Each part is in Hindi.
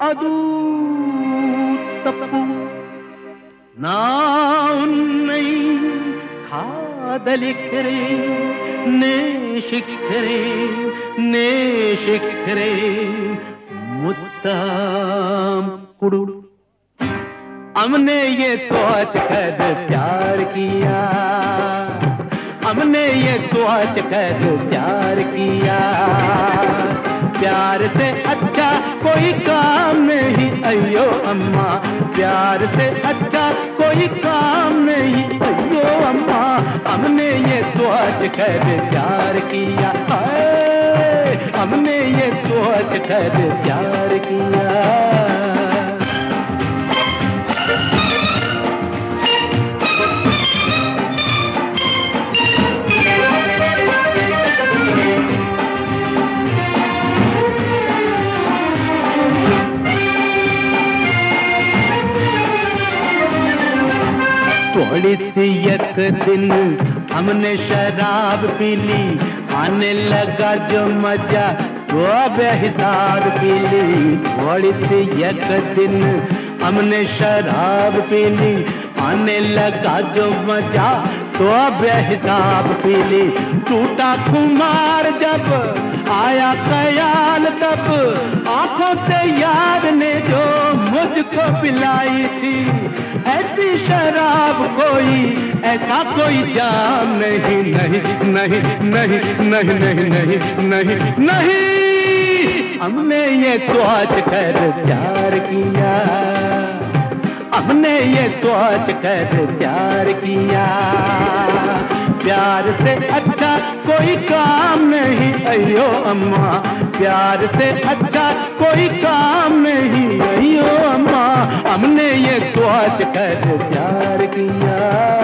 ಅದು ತಪ್ಪು. ನಾವುನ್ನೈ ಕಾದಲಿಕ್ಕರೆ ನೇ ಶಿಖರೆ मुत्ताम कुड़ू. हमने ये सोच कर प्यार किया, हमने ये सोच कर प्यार किया. प्यार से अच्छा कोई काम नहीं अयो अम्मा, प्यार से अच्छा कोई काम नहीं अयो अम्मा. हमने ये सोच कर प्यार किया, हमने ये सोच कर प्यार किया. थोड़ी सी एक दिन हमने शराब पी ली, आने लगा जो मजा वो बेहिसाब पी ली. थोड़ी सी एक दिन हमने शराब पी ली, आने लगा जो मजा तो बेहिसाब पी ली. टूटा खुमार जब आया ख्याल तब आंखों से याद ने जो मुझको पिलाई थी. ऐसी शराब कोई ऐसा कोई जाम नहीं नहीं नहीं नहीं नहीं नहीं नहीं नहीं नहीं. हमने ये सोच कर प्यार किया, हमने ये सोच कर प्यार किया. प्यार से अच्छा कोई काम नहीं अयो अम्मा, प्यार से अच्छा कोई काम नहीं अयो अम्मा. हमने ये सोच कर प्यार किया.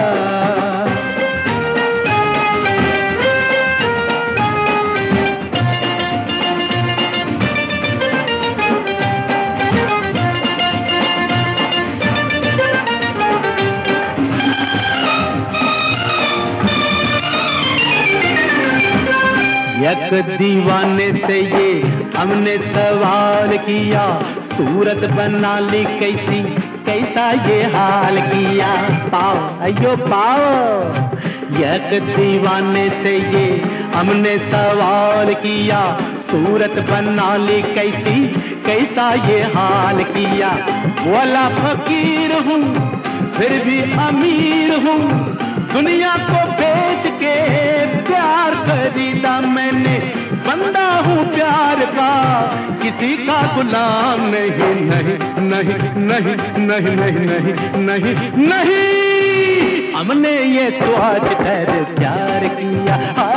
एक दीवाने से ये हमने सवाल किया, सूरत बना ली कैसी कैसा ये हाल किया. पाओ अयो पाओ. एक दीवाने से ये हमने सवाल किया, सूरत बना ली कैसी कैसा ये हाल किया. बोला फकीर हूँ फिर भी अमीर हूँ, दुनिया को बेच के प्यार खरीदा मैंने. बंदा हूँ प्यार का किसी का गुलाम नहीं नहीं नहीं नहीं नहीं नहीं नहीं नहीं. हमने ये सोच कर प्यार किया,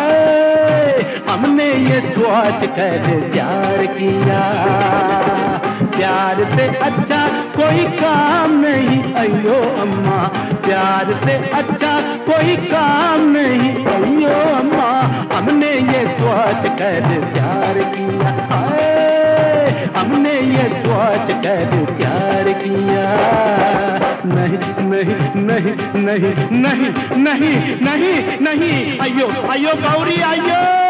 हमने ये सोच कर प्यार किया. प्यार से अच्छा कोई काम नहीं अयो अम्मा, प्यार से अच्छा कोई काम नहीं अयो अम्मा. हमने ये सोच कर प्यार किया, हमने ये सोच कर प्यार किया. नहीं नहीं नहीं नहीं नहीं नहीं नहीं नहीं अयो अयो गौरी अयो.